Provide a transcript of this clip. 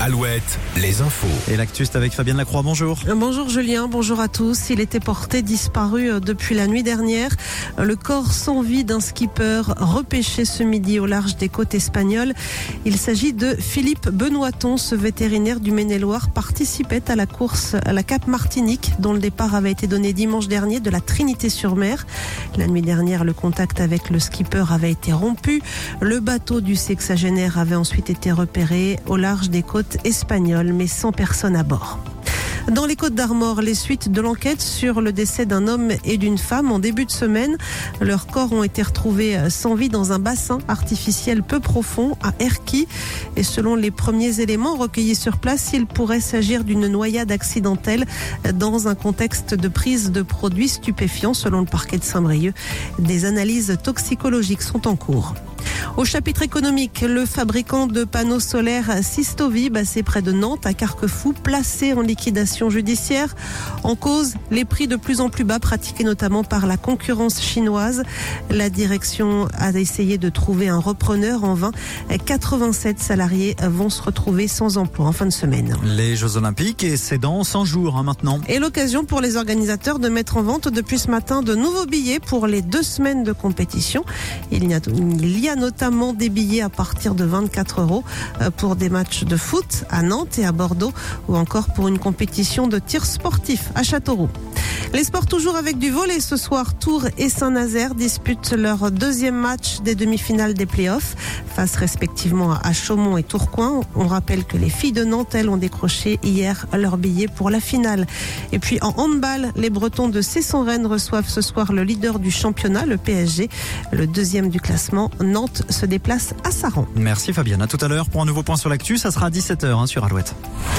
Alouette, les infos. Et l'actu, c'est avec Fabienne Lacroix, bonjour. Bonjour Julien, bonjour à tous. Il était porté disparu depuis la nuit dernière. Le corps sans vie d'un skipper repêché ce midi au large des côtes espagnoles. Il s'agit de Philippe Benoiton. Ce vétérinaire du Maine-et-Loire participait à la course à la Cap Martinique, dont le départ avait été donné dimanche dernier de la Trinité-sur-Mer. La nuit dernière, le contact avec le skipper avait été rompu. Le bateau du sexagénaire avait ensuite été repéré au large des côtes espagnoles, mais sans personne à bord. Dans les Côtes-d'Armor, les suites de l'enquête sur le décès d'un homme et d'une femme en début de semaine. Leurs corps ont été retrouvés sans vie dans un bassin artificiel peu profond à Erquy. Et selon les premiers éléments recueillis sur place, il pourrait s'agir d'une noyade accidentelle dans un contexte de prise de produits stupéfiants, selon le parquet de Saint-Brieuc. Des analyses toxicologiques sont en cours. Au chapitre économique, le fabricant de panneaux solaires Systovi, basé près de Nantes, à Carquefou, placé en liquidation judiciaire. En cause, les prix de plus en plus bas pratiqués notamment par la concurrence chinoise. La direction a essayé de trouver un repreneur en vain. 87 salariés vont se retrouver sans emploi en fin de semaine. Les Jeux Olympiques, et c'est dans 100 jours maintenant. Et l'occasion pour les organisateurs de mettre en vente depuis ce matin de nouveaux billets pour les 2 semaines de compétition. Il y a notamment des billets à partir de 24 € pour des matchs de foot à Nantes et à Bordeaux, ou encore pour une compétition de tir sportif à Châteauroux. Les sports toujours avec du volley ce soir. Tours et Saint-Nazaire disputent leur 2e match des demi-finales des playoffs face respectivement à Chaumont et Tourcoing. On rappelle que les filles de Nantes, elles, ont décroché hier leur billet pour la finale. Et puis en handball, les Bretons de Cesson-Rennes reçoivent ce soir le leader du championnat, le PSG. Le 2e du classement, Nantes se déplace à Saran. Merci Fabienne, à tout à l'heure pour un nouveau point sur l'actu, ça sera à 17h sur Alouette.